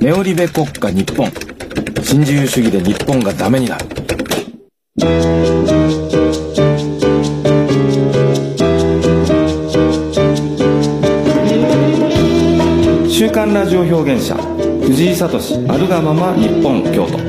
ネオリベ国家日本、新自由主義で日本がダメになる。週刊ラジオ表現者藤井聡あるがまま日本京都。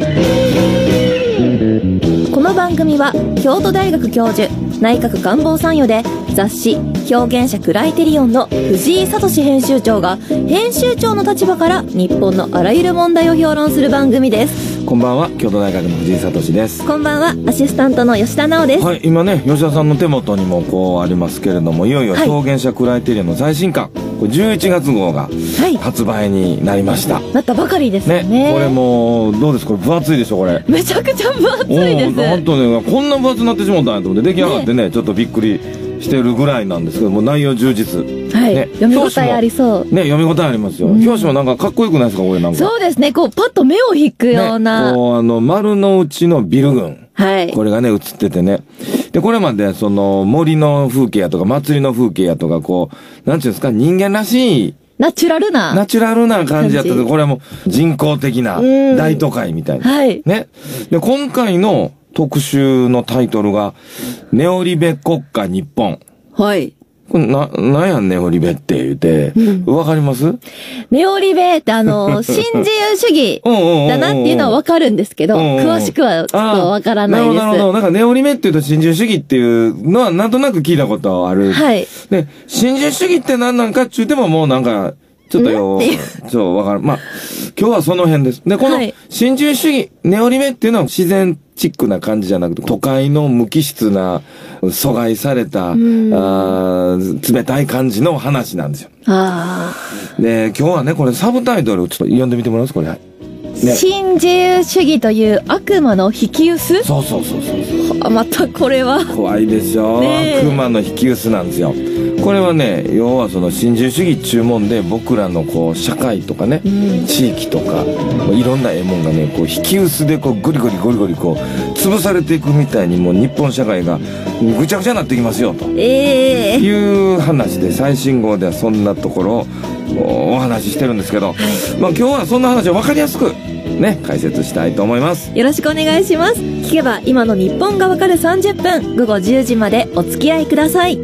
この番組は京都大学教授、内閣官房参与で雑誌表現者クライテリオンの藤井聡編集長が編集長の立場から日本のあらゆる問題を評論する番組です。 こんばんは、京都大学の藤井聡です。 こんばんは、アシスタントの吉田直です。 はい、今ね、吉田さんの手元にもこうありますけれども、いよいよ表現者クライテリオンの最新刊、これ11月号が発売になりました。 なったばかりですね。 これもどうですか、これ分厚いでしょこれ。 めちゃくちゃ分厚いです。 本当ね、こんな分厚くなってしまったんやと思って出来上がってね、ちょっとびっくりしてるぐらいなんですけども、内容充実。 はい、ね、読み応えありそう。 ね、読み応えありますよ。表紙もなんかかっこよくないですかこれなんか。 そうですね、こうパッと目を引くような。 ね、こう丸の内のビル群。 はい。 これがね、映っててね。で、これまでその森の風景やとか祭りの風景やとかこう、なんていうんですか、人間らしい。ナチュラルな感じやったけど、これはもう人工的な大都会みたいな。 はい。 ね。で、今回の特集のタイトルが、ネオリベ国家日本。 はい。 これなんやネオリベって言うて、わかります？ ネオリベって新自由主義だなっていうのはわかるんですけど、詳しくはちょっとわからないです。 なるほど。なんかネオリベって言うと新自由主義っていうのはなんとなく聞いたことある。 はい。 で、新自由主義って何なんかって言ってももうなんか、ちょっとわかる。まあ、今日はその辺です。で、この新自由主義、ネオリベっていうのは自然チックな感じじゃなくて、都会の無機質な、阻害された、冷たい感じの話なんですよ。で、今日はね、これサブタイトルちょっと読んでみてもらいますこれ。ね、 新自由主義という悪魔の引き薄？ そう。 またこれは。 怖いでしょ。悪魔の引き薄なんですよ。これはね、要はその新自由主義注文で僕らのこう社会とかね、地域とか、いろんな獲物がね、こう引き薄でこうゴリゴリこう潰されていくみたいにもう日本社会がぐちゃぐちゃになってきますよと。いう話で、最新号ではそんなところをお話ししてるんですけど、まあ今日はそんな話を分かりやすくね、解説したいと思います。 よろしくお願いします。聞けば今の日本がわかる30分、午後10時までお付き合いください。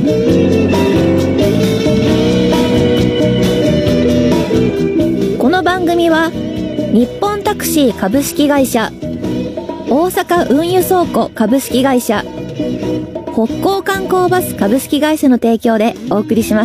この番組は日本タクシー株式会社、大阪運輸倉庫株式会社、北港観光バス株式会社の提供でお送りします。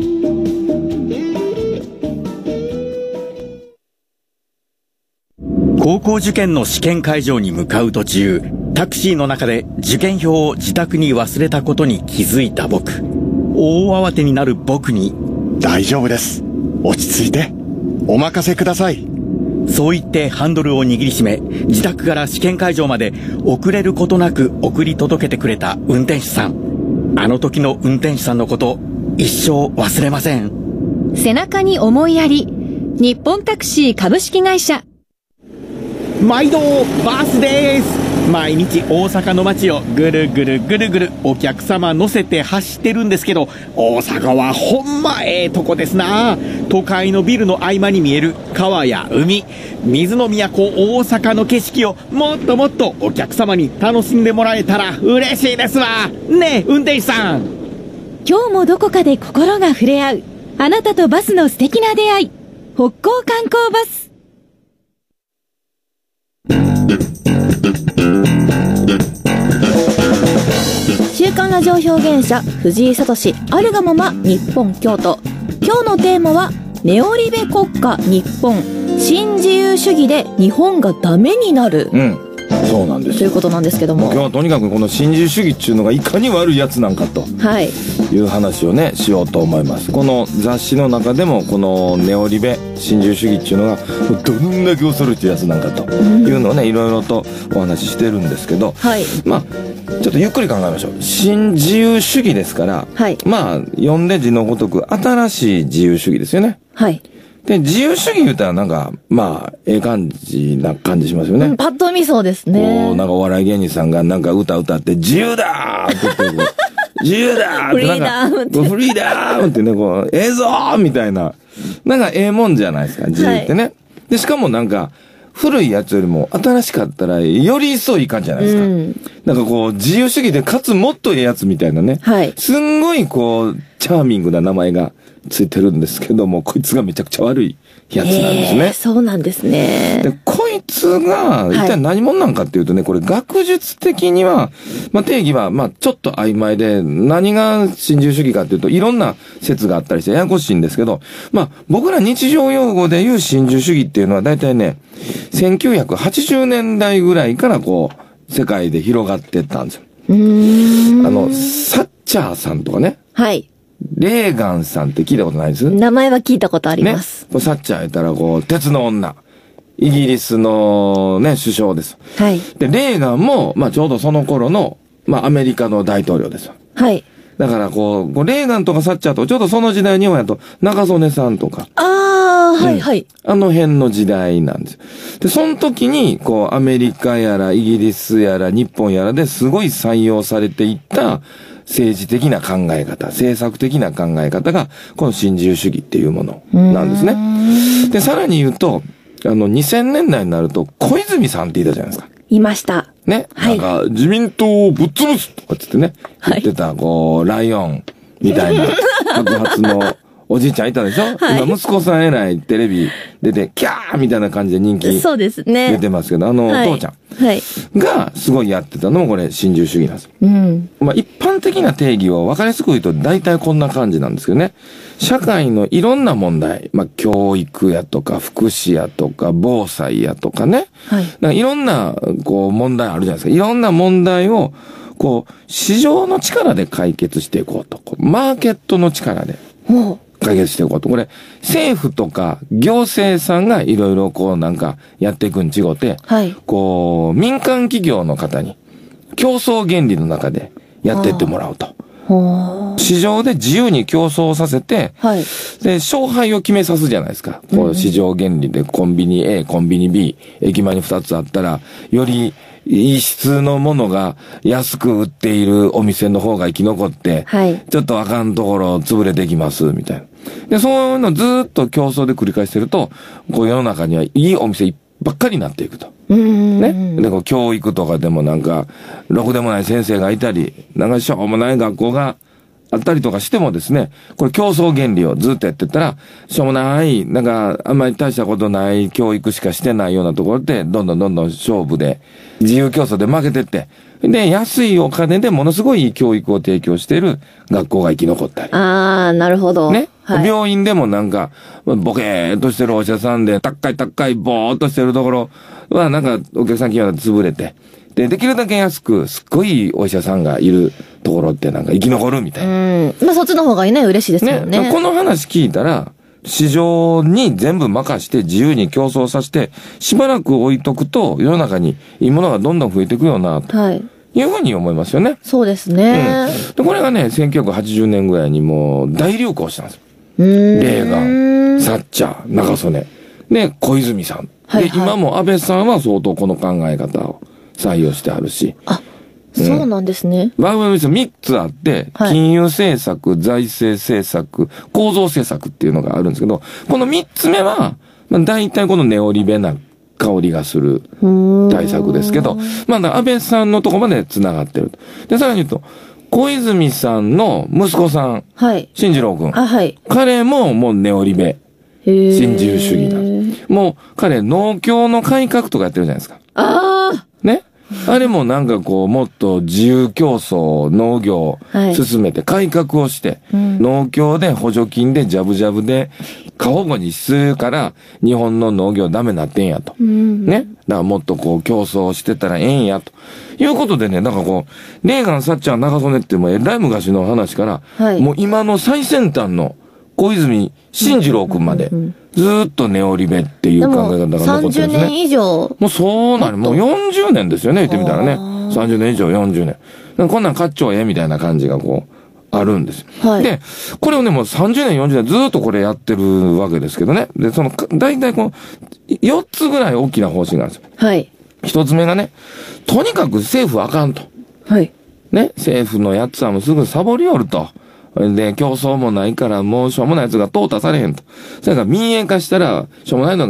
高校受験の試験会場に向かう途中、タクシーの中で受験票を自宅に忘れたことに気づいた僕。大慌てになる僕に、 大丈夫です。落ち着いて。お任せください。 そう言ってハンドルを握りしめ、自宅から試験会場まで遅れることなく送り届けてくれた運転手さん。あの時の運転手さんのこと、一生忘れません。 背中に思いやり、日本タクシー株式会社。 毎度バースです。毎日大阪の街をぐるぐるお客様乗せて走ってるんですけど、大阪はほんまええとこですな。都会のビルの合間に見える川や海、水の都大阪の景色をもっともっとお客様に楽しんでもらえたら嬉しいですわねえ運転手さん。 今日もどこかで心が触れ合う、あなたとバスの素敵な出会い、北港観光バス。 週刊ラジオ表現者藤井聡あるがまま日本京都。今日のテーマはネオリベ国家日本、新自由主義で日本がダメになる。 そうなんですということなんですけども、 今日はとにかくこの新自由主義っていうのがいかに悪いやつなんかという話をねしようと思います。この雑誌の中でもこのネオリベ新自由主義っていうのがどんだけ恐ろしいやつなんかというのをねいろいろとお話ししてるんですけど、まあちょっとゆっくり考えましょう。新自由主義ですから、まあ読んで字のごとく新しい自由主義ですよね。で、自由主義言うたらなんか、まあ、ええ感じな感じしますよね。 パッと見そうですね。 なんかお笑い芸人さんがなんか歌って、自由だーって言って、自由だーって、 フリーダームって。 フリーダームってね、こう、ええぞーみたいな。なんかええもんじゃないですか、自由ってね。 で、しかもなんか、古いやつよりも新しかったらより一層いい感じじゃないですか。なんかこう、自由主義でかつもっといいやつみたいなね。すんごいこう、チャーミングな名前がついてるんですけども、こいつがめちゃくちゃ悪いやつなんですね。 そうなんですね。 で、こいつが一体何者なんかっていうとね、これ学術的には、定義はちょっと曖昧で、何が新自由主義かっていうといろんな説があったりしてややこしいんですけど、僕ら日常用語で言う新自由主義っていうのは大体ね、1980年代ぐらいからこう、世界で広がってったんですよ。サッチャーさんとかね。レーガンさんって聞いたことないです？ 名前は聞いたことあります。 ね、サッチャー言ったらこう、鉄の女。イギリスのね、首相です。で、レーガンも、ちょうどその頃の、アメリカの大統領です。だからこう、レーガンとかサッチャーと、ちょうどその時代日本やと、中曽根さんとか。あの辺の時代なんです。で、その時に、こう、アメリカやら、イギリスやら、日本やらですごい採用されていった、政治的な考え方、政策的な考え方が、この新自由主義っていうものなんですね。で、さらに言うと、2000年代になると、小泉さんって言ったじゃないですか。 いました。 ね。なんか、自民党をぶっ潰すとかってね、言ってた、こう、ライオンみたいな、白髪のおじいちゃんいたでしょ、今、息子さん偉いテレビ出て、キャーみたいな感じで人気。 そうですね。 出てますけど、お父ちゃん。が、すごいやってたのも、これ、新自由主義なんです。一般的な定義を分かりやすく言うと、大体こんな感じなんですけどね。社会のいろんな問題、教育やとか、福祉やとか、防災やとかね。いろんな、こう、問題あるじゃないですか。いろんな問題を、こう、市場の力で解決していこうと。マーケットの力で。解決していこうと。これ、政府とか行政さんがいろいろこうなんかやっていくに違って、こう、民間企業の方に競争原理の中でやっていってもらうと。市場で自由に競争させて、で、勝敗を決めさすじゃないですか。こう、市場原理でコンビニ A、コンビニ B、駅前に2つあったら、よりいい質のものが安く売っているお店の方が生き残って、ちょっとあかんところ潰れてきます、みたいな。で、そういうのずっと競争で繰り返してると、こう世の中にはいいお店ばっかりになっていくと。ね。で、こう教育とかでもなんか、ろくでもない先生がいたり、なんかしょうもない学校があったりとかしてもですね、これ競争原理をずっとやってったら、しょうもない、なんかあんまり大したことない教育しかしてないようなところで、どんどん勝負で、自由競争で負けてって、で、安いお金でものすごい教育を提供している学校が生き残ったり。 なるほど。 ね。病院でもなんか、ボケーっとしてるお医者さんで、高いぼーっとしてるところは、なんかお客さん企業で潰れて、で、できるだけ安く、すっごいお医者さんがいるところってなんか生き残るみたいな。 そっちの方がね、嬉しいですよね。 この話聞いたら、市場に全部任して自由に競争させて、しばらく置いとくと、世の中にいいものがどんどん増えていくよな、というふうに思いますよね。 そうですね。 で、これがね、1980年ぐらいにもう大流行したんですよ。レーガン、サッチャー、中曽根。で、小泉さん。で、今も安倍さんは相当この考え方を採用してあるし。 そうなんですね。 番組で3つあって、金融政策、財政政策、構造政策っていうのがあるんですけど、この3つ目は、大体このネオリベな香りがする対策ですけど、安倍さんのとこまで繋がってる。で、さらに言うと、小泉さんの息子さん、進次郎君。彼ももうネオリベ、新自由主義なんです。もう彼農協の改革とかやってるじゃないですか。ね。あれもなんかこう、もっと自由競争、農業を進めて改革をして、農協で補助金でジャブジャブで過保護にするから日本の農業ダメになってんやと。ね。だからもっとこう競争してたらええんやと。いうことでね、なんかこう、レーガン、サッチャー、中曽根ってもうえらい昔の話から、もう今の最先端の小泉進次郎君まで、ずーっとネオリベっていう考え方が残ってるんですね。 30年以上。 もうそうなる。もう40年ですよね、言ってみたらね。30年以上、40年。こんなんかっちょええみたいな感じがこう、あるんです。で、これをね、もう30年、40年ずーっとこれやってるわけですけどね。で、大体この、4つぐらい大きな方針があるんですよ。1つ目がね、とにかく政府はあかんと。ね、政府のやつはもうすぐサボりおると。で、競争もないからもうしょうもないやつが淘汰されへんと。それから民営化したら、しょうもないのが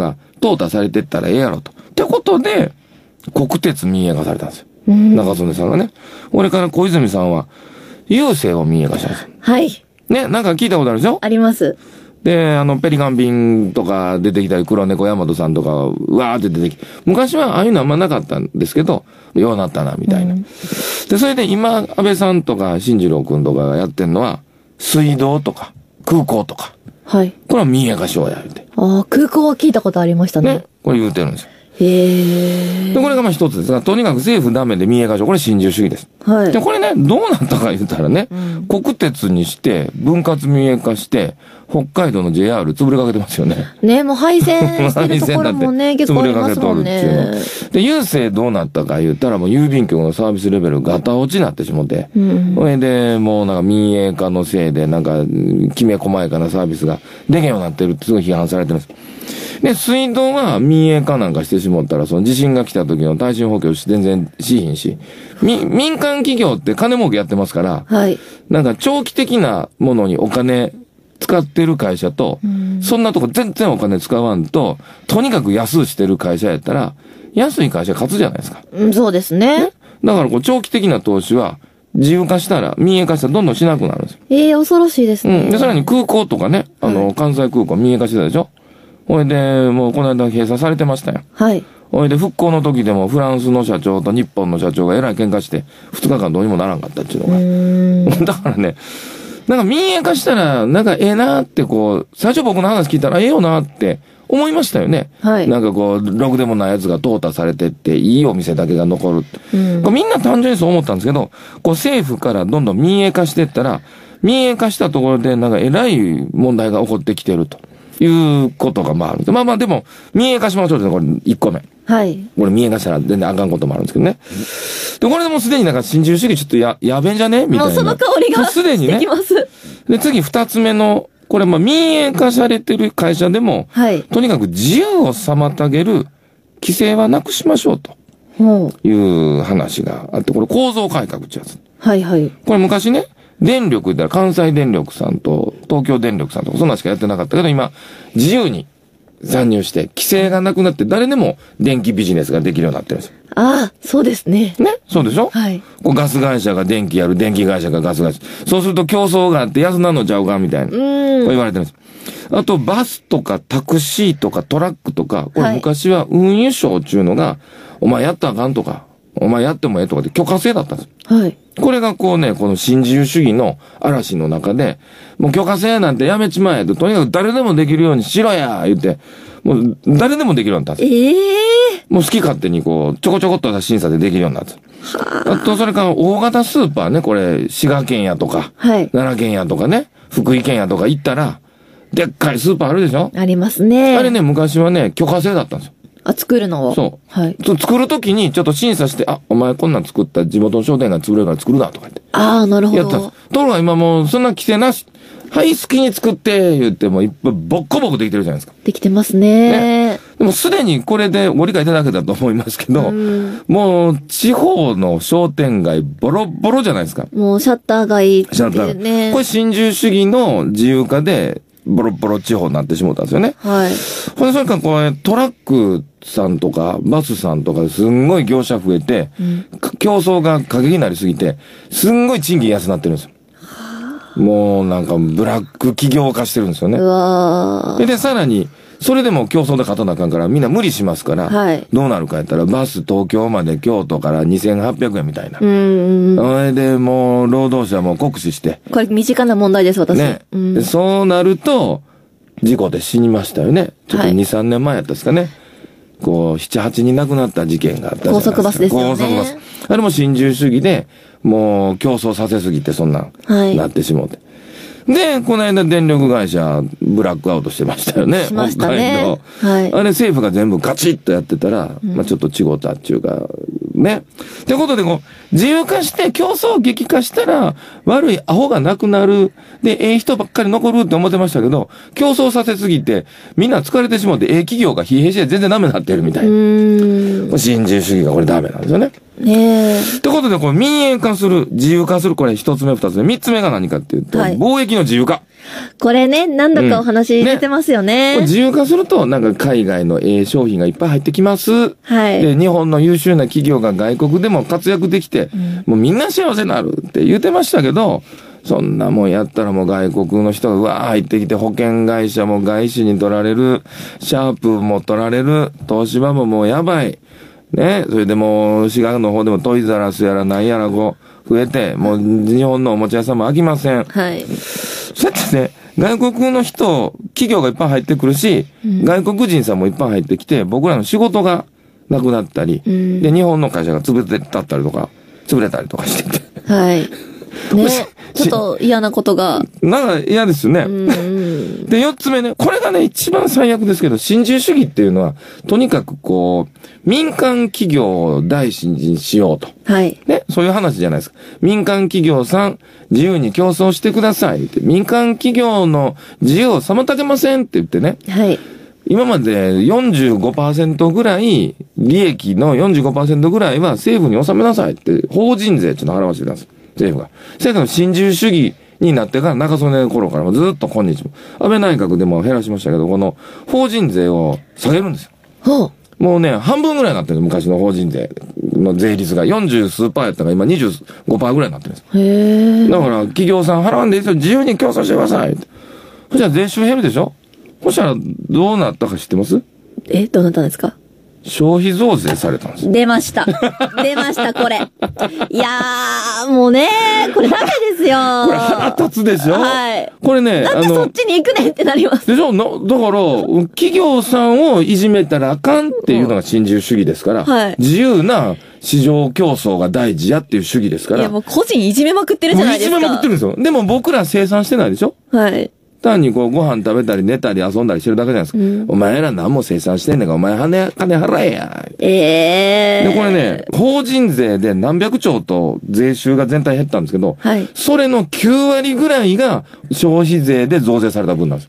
淘汰されてったらええやろと。ってことで、国鉄民営化されたんですよ。中曽根さんがね。俺から小泉さんは、郵政を民営化したんですよ。 はい。 ね、なんか聞いたことあるでしょ？ あります。 で、ペリカン便とか出てきたり、黒猫大和さんとか、うわーって出てきて、昔はああいうのあんまなかったんですけど、ようなったな、みたいな。で、それで今、安倍さんとか、進次郎くんとかがやってんのは、水道とか、空港とか。 はい。 これは民営化しようや、言うて。 ああ、空港は聞いたことありましたね。 ね。これ言うてるんですよ。 へえ。 で、これがまあ一つですが、とにかく政府ダメで民営化しよう。これ新自由主義です。 はい。 で、これね、どうなったか言ったらね、国鉄にして、分割民営化して、北海道の JR 潰れかけてますよね。 ね、もう廃線してるところもね、結構ありますもんね。 で、郵政どうなったか言ったら、もう郵便局のサービスレベルガタ落ちになってしもて、それで、もうなんか民営化のせいで、なんか、きめ細やかなサービスができんようになってるってすごい批判されてるんです。で、水道は民営化なんかしてしもったら、その地震が来た時の耐震補強全然しひんし、民間企業って金儲けやってますから、はい。なんか長期的なものにお金使ってる会社と、そんなとこ全然お金使わんと、とにかく安してる会社やったら、安い会社勝つじゃないですか。 そうですね。 だからこう長期的な投資は、自由化したら、民営化したらどんどんしなくなるんですよ。 恐ろしいですね。 で、さらに空港とかね、関西空港民営化してたでしょ。ほいで、もうこの間閉鎖されてましたよ。はい。ほいで、復興の時でもフランスの社長と日本の社長がえらい喧嘩して、2日間どうにもならんかったっていうのが。だからね、なんか民営化したら、なんかええなーってこう、最初僕の話聞いたらええよなーって思いましたよね。はい。なんかこう、ろくでもないやつが淘汰されてって、いいお店だけが残るって。これみんな単純にそう思ったんですけど、こう政府からどんどん民営化していったら、民営化したところでなんかえらい問題が起こってきてると。いうことがまあある。まあまあでも、民営化しましょうってこれ1個目。はい。これ民営化したら全然あかんこともあるんですけどね。で、これでもうすでになんか新自由主義ちょっとやべんじゃねみたいな。 もうその香りがすでにね。 してきます。 で、次2つ目の、これまあ民営化されてる会社でも、はい。とにかく自由を妨げる規制はなくしましょうと。いう話があって、これ構造改革ってやつ。はいはい。これ昔ね、電力で関西電力さんと東京電力さんとかそんなんしかやってなかったけど、今、自由に参入して、規制がなくなって誰でも電気ビジネスができるようになってるんですよ。 ああ、そうですね。 ね、そうでしょ？はい。こうガス会社が電気やる、電気会社がガス会社。そうすると競争があって安なのちゃうかみたいな。こう言われてるんです。あと、バスとかタクシーとかトラックとか、これ昔は運輸省っていうのが、お前やったらあかんとか、お前やってもええとかで許可制だったんです。はい。これがこうね、この新自由主義の嵐の中で、もう許可制なんてやめちまえと、とにかく誰でもできるようにしろや言って、もう誰でもできるようになったんです。もう好き勝手にこう、ちょこちょこっとした審査でできるようになったんです。あと、それから大型スーパーね、これ、滋賀県やとか、はい、奈良県やとかね、福井県やとか行ったら、でっかいスーパーあるでしょ？ありますね。 あれね、昔はね、許可制だったんですよ。 あ、作るのを。 そう。はい。作るときにちょっと審査して、あ、お前こんなん作った地元の商店街潰れるから作るなとか言って。 ああ、なるほど。 やったんです。ところが今もうそんな規制なし。はい、好きに作って言ってもいっぱいボッコボコできてるじゃないですか。 できてますね。 でもすでにこれでご理解いただけたと思いますけど、もう地方の商店街ボロボロじゃないですか。 もうシャッター街っていうね。シャッター街。 これ新自由主義の自由化で、ボロボロ地方になってしもったんですよね。はい。ほんで、それからこれ、トラックさんとか、バスさんとかですんごい業者増えて、競争が過激になりすぎて、すんごい賃金安くなってるんですよ。もうなんか、ブラック企業化してるんですよね。うわー。で、さらに、それでも競争で勝たなあかんから、みんな無理しますから、はい、どうなるかやったら、バス東京まで京都から2800円みたいな。それで、もう、労働者も酷使して。 これ、身近な問題です、私。 ね。でそうなると、事故で死にましたよね。ちょっと2、3年前やったですかね。こう、7、8人亡くなった事件があったじゃないですか。 高速バスですよね。高速バス。 あれも新自由主義で、もう、競争させすぎて、そんなん、なってしもうて。で、この間電力会社、ブラックアウトしてましたよね。 しましたね。 はい。あれ政府が全部ガチッとやってたら、まあちょっと違ったっていうか、ね。ってことで、こう、自由化して競争激化したら、悪いアホがなくなる。で、ええ人ばっかり残るって思ってましたけど、競争させすぎて、みんな疲れてしまって、ええ企業が疲弊して全然ダメになってるみたいな。新自由主義がこれダメなんですよね。ねえ。ってことで、これ民営化する、自由化する、これ一つ目二つ目。三つ目が何かっていうと、貿易の自由化。 これね、何度かお話出てますよね。 自由化すると、なんか海外の商品がいっぱい入ってきます。 はい。 で、日本の優秀な企業が外国でも活躍できて、もうみんな幸せになるって言ってましたけど、そんなもんやったらもう外国の人がうわー入ってきて、保険会社も外資に取られる、シャープも取られる、東芝ももうやばい。ね、それでもう、滋賀の方でもトイザラスやら何やら増えて、もう日本のおもちゃ屋さんも飽きません。 はい。 そうやってね、外国の人、企業がいっぱい入ってくるし、外国人さんもいっぱい入ってきて、僕らの仕事がなくなったり、で、日本の会社が潰れたりとかしてて。 はい。ね、ちょっと嫌なことが。 なんか嫌ですよね。で、4つ目ね、これがね、一番最悪ですけど、新自由主義っていうのは、とにかくこう、民間企業を大事にしようと。 はい。 ね、そういう話じゃないですか。民間企業さん、自由に競争してくださいって。民間企業の自由を妨げませんって言ってね。 はい。 今まで 45% ぐらい、利益の 45% ぐらいは政府に納めなさいって、法人税っていうのを払わせてたんです。政府が。せやけど新自由主義になってから中曽根の頃からもずっと今日も。安倍内閣でも減らしましたけど、この法人税を下げるんですよ。 ほう。 もうね、半分ぐらいになってる昔の法人税の税率が40数パーやったのが今 25% ぐらいになってるんです。 へー。 だから企業さん払わんでいいですよ。自由に競争してください。そしたら税収減るでしょ。そしたらどうなったか知ってます？ どうなったんですか？ 消費増税されたんです。 出ました、これ。いやー、もうね、これダメですよ。 これ腹立つでしょ？はい。これね、 なんでそっちに行くねんってなります。 でしょ？だから、企業さんをいじめたらあかんっていうのが新自由主義ですから、はい。自由な市場競争が大事やっていう主義ですから。 いやもう個人いじめまくってるじゃないですか。 いじめまくってるんですよ。でも僕ら生産してないでしょ？はい。単にこうご飯食べたり寝たり遊んだりしてるだけじゃないですか。お前ら何も生産してんねんから、お前金払えや。で、これね、法人税で何百兆と税収が全体減ったんですけど、はい、それの9割ぐらいが消費税で増税された分なんです。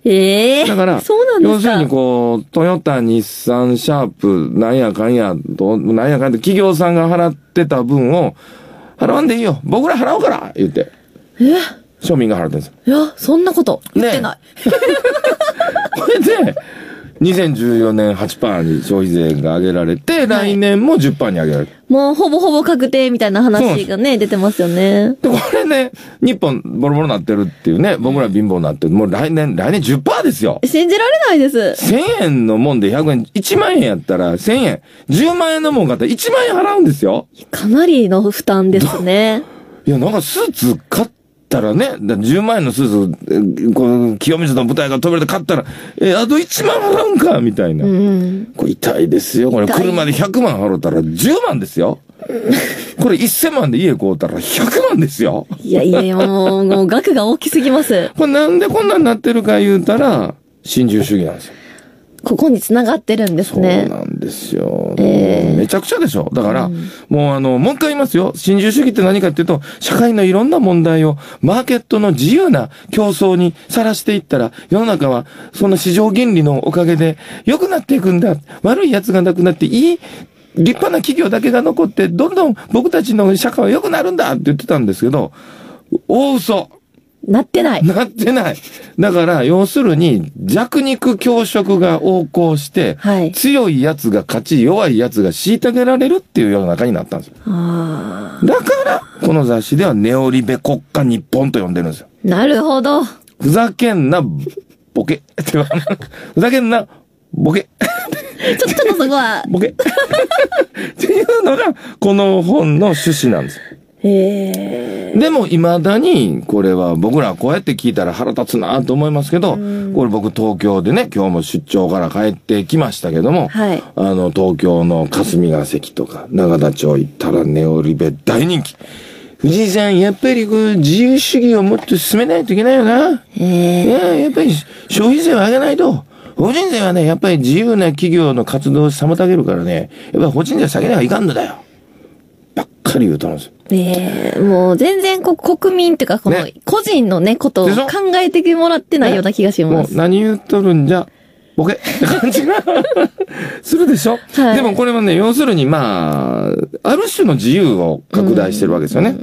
だから、そうなんですか。要するにこう、トヨタ、日産、シャープ、なんやかんやと、なんやかんやって企業さんが払ってた分を、払わんでいいよ。僕ら払うから言って。庶民が払ってるんですよ。 いや、そんなこと言ってない。 これで、2014年 8% に消費税が上げられて、来年も 10% に上げられる。 もうほぼほぼ確定みたいな話がね、出てますよね。 で、これね、日本ボロボロなってるっていうね、僕ら貧乏になってる。もう来年 10% ですよ。 信じられないです。 1000円のもんで100円、1万円やったら1000円、10万円のもん買ったら1万円払うんですよ。 かなりの負担ですね。 いや、なんかスーツ買ったらね、10万円のスーツ、この清水の舞台が飛べるで買ったら、あと1万払うんかみたいな。これ痛いですよ。これ車で100万払ったら10万ですよ。これ1000万で家買うたら100万ですよ。 いやいや、もう額が大きすぎます。 これなんでこんなになってるか言うたら、新自由主義なんですよ。 ここに繋がってるんですね。 そうなんですよ。めちゃくちゃでしょ。だから、もうもう一回言いますよ。新自由主義って何かっていうと、社会のいろんな問題をマーケットの自由な競争にさらしていったら、世の中はその市場原理のおかげで良くなっていくんだ。悪い奴がなくなっていい立派な企業だけが残って、どんどん僕たちの社会は良くなるんだって言ってたんですけど、大嘘。 なってない。 なってない。だから、要するに、弱肉強食が横行して、はい、強い奴が勝ち、弱い奴が虐げられるっていう世の中になったんですよ。だから、この雑誌ではネオリベ国家日本と呼んでるんですよ。 なるほど。 ふざけんな、ボケ。ふざけんな、ボケ。 ちょっとそこは。 ボケ。っていうのが、この本の趣旨なんですよ。でも未だにこれは僕らこうやって聞いたら腹立つなと思いますけど、これ僕東京でね、今日も出張から帰ってきましたけども、はい、東京の霞が関とか永田町行ったらネオリベ大人気。藤井さん、やっぱりこう自由主義をもっと進めないといけないよな。やっぱり消費税を上げないと。法人税はね、やっぱり自由な企業の活動を妨げるからね、やっぱり法人税下げなきゃいかんのだよ。ばっかり言うと思うんですよ。 もう全然国民っていうか、この個人のね、ことを考えてもらってないような気がします。 もう何言っとるんじゃ、ボケって感じがするでしょ、はい、でもこれはね、要するにある種の自由を拡大してるわけですよね。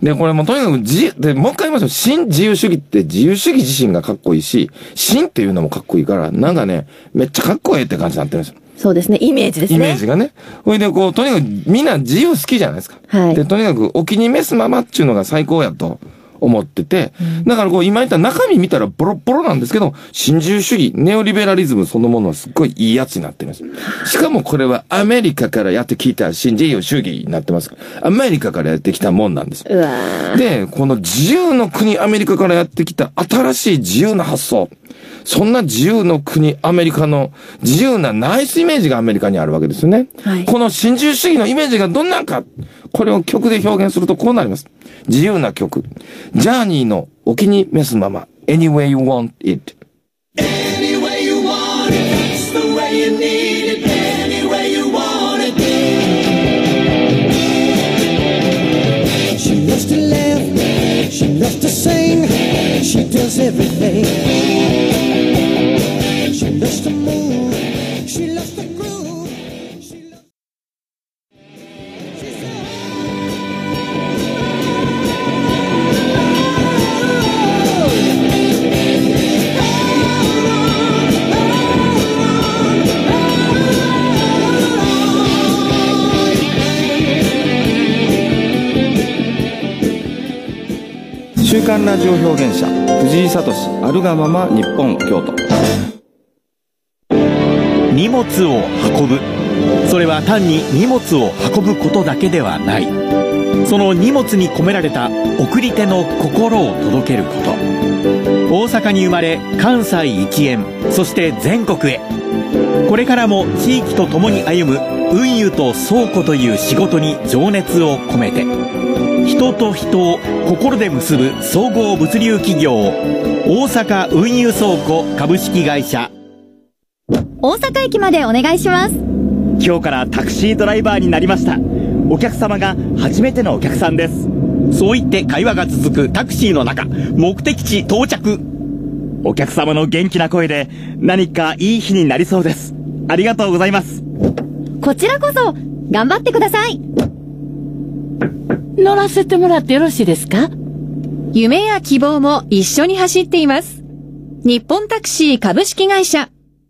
で、これもとにかくで、もう一回言いますよ。新自由主義って自由主義自身がかっこいいし、新っていうのもかっこいいから、なんかね、めっちゃかっこいいって感じになってるんですよ。 そうですね、イメージですね。 イメージがね。ほいで、こう、とにかくみんな自由好きじゃないですか。 はい。 で、とにかくお気に召すままっていうのが最高やと思ってて、だからこう、今言った中身見たらボロッボロなんですけど、新自由主義、ネオリベラリズムそのものはすっごいいいやつになってるんです。しかもこれはアメリカからやってきた新自由主義になってますから、アメリカからやってきたもんなんです。 うわー。 で、この自由の国アメリカからやってきた新しい自由な発想。そんな自由の国アメリカの自由なナイスイメージがアメリカにあるわけですよね。 はい。 この新自由主義のイメージがどんなんか、これを曲で表現するとこうなります。自由な曲。ジャーニーのお気に召すまま。Anyway you want it。Anyway you want it. That's the way you need it. Anyway you want it. She loves to laugh. She loves to sing. She does everything. She loves to move. She loves to groove. She loves. 週刊ラジオ表現者藤井聡あるがまま日本京都。 荷物を運ぶ、それは単に荷物を運ぶことだけではない。その荷物に込められた送り手の心を届けること。大阪に生まれ関西一円、そして全国へ。これからも地域と共に歩む運輸と倉庫という仕事に情熱を込めて、人と人を心で結ぶ総合物流企業大阪運輸倉庫株式会社。 大阪駅までお願いします。 今日からタクシードライバーになりました。お客様が初めてのお客さんです。 そう言って会話が続くタクシーの中、目的地到着。 お客様の元気な声で何かいい日になりそうです。ありがとうございます。 こちらこそ頑張ってください。 乗らせてもらってよろしいですか？ 夢や希望も一緒に走っています。日本タクシー株式会社。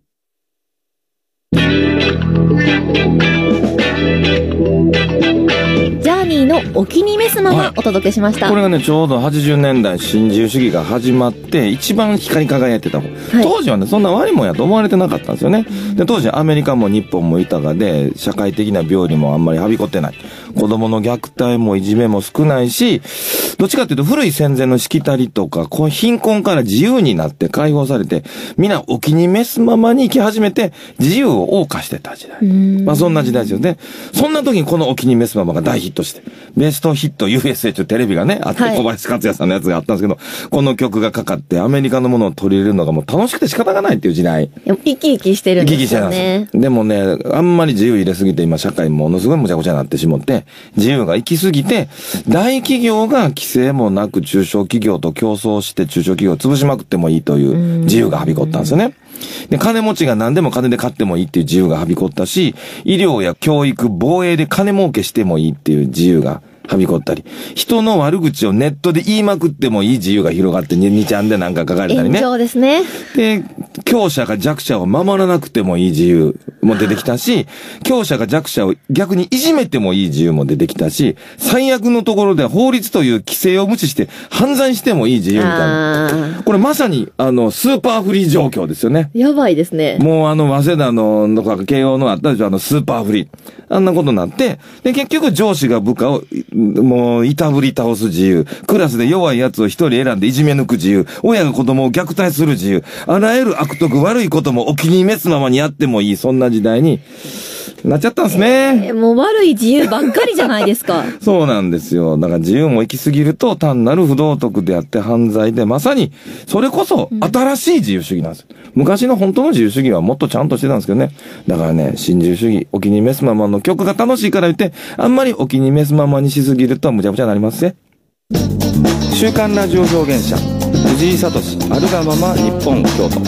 ジャーニーのお気に召すままお届けしました。 これがね、ちょうど80年代新自由主義が始まって一番光り輝いてた方、当時はねそんな悪いもんやと思われてなかったんですよね。で、当時アメリカも日本も豊かで社会的な病理もあんまりはびこってない、子供の虐待もいじめも少ないし、どっちかっていうと古い戦前のしきたりとかこう貧困から自由になって解放されて、みんなお気に召すままに生き始めて自由を謳歌してた時代。まあそんな時代ですよね。そんな時にこのお気に召すままが大ヒットして、ベストヒット USA というテレビがねあって、小林克也さんのやつがあったんですけど、この曲がかかってアメリカのものを取り入れるのがもう楽しくて仕方がないっていう時代。 生き生きしてるんですよね。 でもね、あんまり自由入れすぎて今社会ものすごいむちゃくちゃになってしまって、自由が行きすぎて大企業が規制もなく中小企業と競争して中小企業を潰しまくってもいいという自由がはびこったんですよね。で、金持ちが何でも金で買ってもいいっていう自由がはびこったし、医療や教育、防衛で金儲けしてもいいっていう自由がはびこったり、人の悪口をネットで言いまくってもいい自由が広がって2ちゃんでなんか書かれたりね。 炎上ですね。 で、強者が弱者を守らなくてもいい自由も出てきたし、強者が弱者を逆にいじめてもいい自由も出てきたし、最悪のところで法律という規制を無視して犯罪してもいい自由みたいな。これまさにスーパーフリー状況ですよね。 やばいですね。 もう早稲田のとか慶応のあったでしょ、スーパーフリー。あんなことになって、で、結局上司が部下をもういたぶり倒す自由、クラスで弱い奴を一人選んでいじめ抜く自由、親が子供を虐待する自由、あらゆる悪徳悪いこともお気に召すままにやってもいい、そんな時代になっちゃったんですね。 もう悪い自由ばっかりじゃないですか。 そうなんですよ。だから自由も行き過ぎると単なる不道徳であって犯罪で、まさにそれこそ新しい自由主義なんです。昔の本当の自由主義はもっとちゃんとしてたんですけどね。だからね、新自由主義、お気に召すままの曲が楽しいから言って、あんまりお気に召すままにしすぎるとむちゃくちゃになりますね。 週刊ラジオ表現者藤井聡あるがまま日本京都。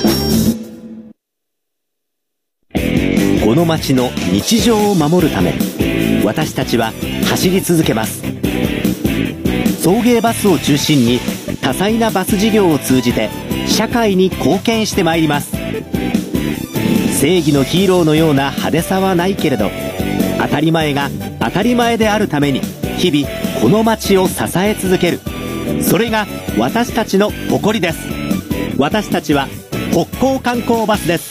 この街の日常を守るため、私たちは走り続けます。 送迎バスを中心に多彩なバス事業を通じて社会に貢献してまいります。正義のヒーローのような派手さはないけれど、当たり前が当たり前であるために日々この街を支え続ける。それが私たちの誇りです。私たちは北港観光バスです。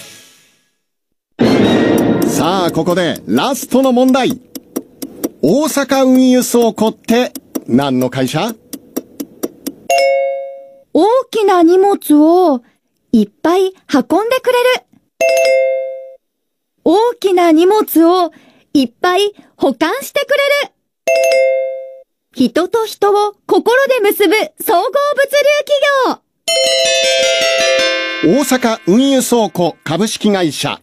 さあ、ここでラストの問題。大阪運輸倉庫って何の会社？ 大きな荷物をいっぱい運んでくれる。大きな荷物をいっぱい保管してくれる。人と人を心で結ぶ総合物流企業。 大阪運輸倉庫株式会社。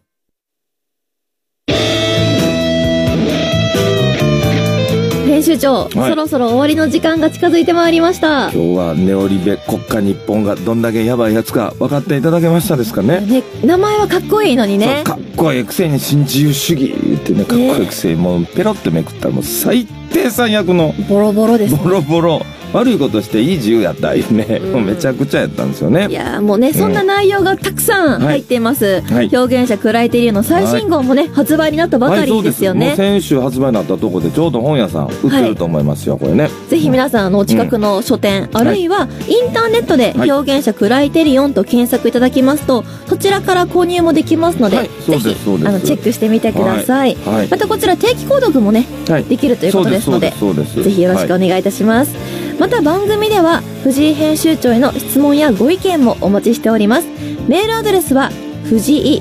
編集長、そろそろ終わりの時間が近づいてまいりました。 今日はネオリベ国家日本がどんだけヤバいやつか分かっていただけましたですかね。 名前はかっこいいのにね。 かっこいいくせに新自由主義ってね、かっこいいくせにもうペロってめくったらもう最低最悪のボロボロです、ね、 ボロボロ悪いことしていい自由やったいうね、もうめちゃくちゃやったんですよね。 いやもうね、そんな内容がたくさん入っています、表現者クライテリウムの最新号もね、発売になったばかりですよね。 もう先週発売になったとこでちょうど本屋さん売ってると思いますよ、これね。 ぜひ皆さんお近くの書店、あるいはインターネットで表現者クライテリオンと検索いただきますと、そちらから購入もできますので、ぜひチェックしてみてください。またこちら定期購読もね、できるということですので、ぜひよろしくお願いいたします。また番組では藤井編集長への質問やご意見もお待ちしております。メールアドレスは藤井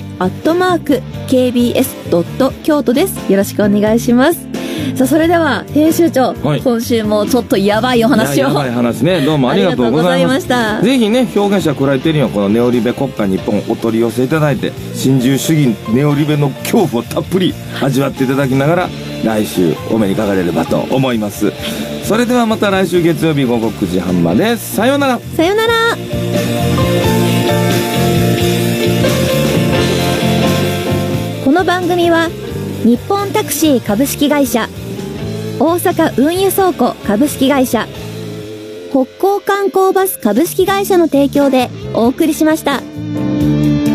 @kbs.京都です。よろしくお願いします。さあ、それでは編集長、今週もちょっとやばいお話を。 やばい話ね、どうもありがとうございました。ぜひね、表現者クライテリオンこのネオリベ国家日本お取り寄せいただいて、新自由主義ネオリベの恐怖をたっぷり味わっていただきながら、来週お目にかかれればと思います。それではまた来週月曜日午後9時半まで。さようなら。 さようなら。この番組は日本タクシー株式会社、大阪運輸倉庫株式会社、北港観光バス株式会社の提供でお送りしました。